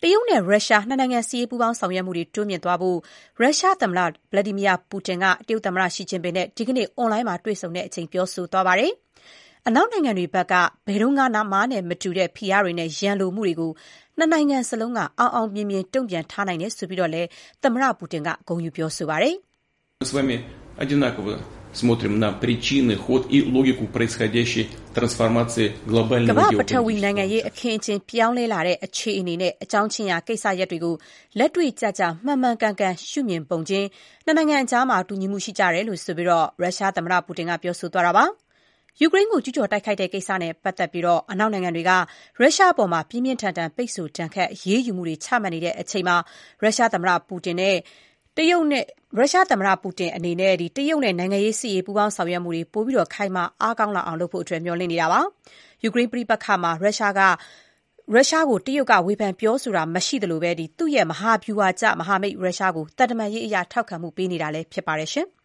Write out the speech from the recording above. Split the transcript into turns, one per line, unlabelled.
တရုတ်နဲ့ရုရှားနှစ်နိုင်ငံစစ်ရေးပူးပေါင်းဆောင်ရွက်မှုတွေတိုးမြှင့်သွားဖို့ရုရှားသမ္မတဗလာဒီမီယာပူတင်ကတရုတ်သမ္မတရှီကျင်ပင်နဲ့ဒီကနေ့အွန်လိုင်းမှာတွေ့ဆုံချိန်ပြောဆိုသွားပါတယ်။အနောက်နိုင်ငံတွေဘက်ကဘယ်တော့မှနဲ့မတူတဲ့ဖိအားတွေနဲ့ရန်လိုမှုတွေကိုနှစ်နိုင်ငံစလုံးကအောင်အောင်မြင်မြင်တုံ့ပြန်ထားနိုင်တယ်ဆိုပြီးတော့လည်းသမ္မတပူတင်ကဂုဏ်ယူပြောဆိုပါတယ်
Смотрим на причины, ход и логику происходящей трансформации
ကမ္
глобального
ဘာပထဝီနိုင်ငံရေးအခင်းအကျင်းပြောင်းလဲလာတဲ့အခြေအနေနဲ့အကြောင်းချင်းရာကိစ္စရပ်တွေကိုလက်တွေ့ကျကျမှန်မှန်ကန်ကန်ရှုမြင်ပုံချင်းနှစ်နိုင်ငံအကြားမှာတူညီမှုရှိကြတယ်လို့ဆိုပြီးတော့ရုရှားသမ္မတပူတင်ကပြောဆိုသွားတာပါယူကရိန်းကိုကျူးကျော်တိုက်ခိုက်တဲ့ကိစ္စနဲ့ပတ်သက်ပြီးတော့အနောက်နိုင်ငံတွေကရုရှားအပေါ်မှာပြင်းပြင်းထန်ထန်ပိတ်ဆို့ဒဏ်ခတ်အရေးယူမှုတွေချမှတ်နေတဲ့အချိန်မှာရုရှားသမ္မတပူတင်အနေနဲ့တရုတ်နဲ့နိုင်ငံရေးစစ်ရေးပူးပေါင်းဆောင်ရွက်မှုတွေပိုပြီးတော့ခိုင်မာအားကောင်းလာအောင်လုပ်ဖို့မျှော်လင့်နေတာပါ။ယူကရိန်းပဋိပက္ခမှာရုရှားကိုတရုတ်ကဝေဖန်ပြောဆိုတာမရှိသလိုပဲသူ့ရဲ့မဟာဗျူဟာကျမဟာမိတ်ရုရှားကိုတန်တမာရေးအရာထောက်ခံမှုပေးနေတာလည်းဖြစ်ပါတယ်ရှင်။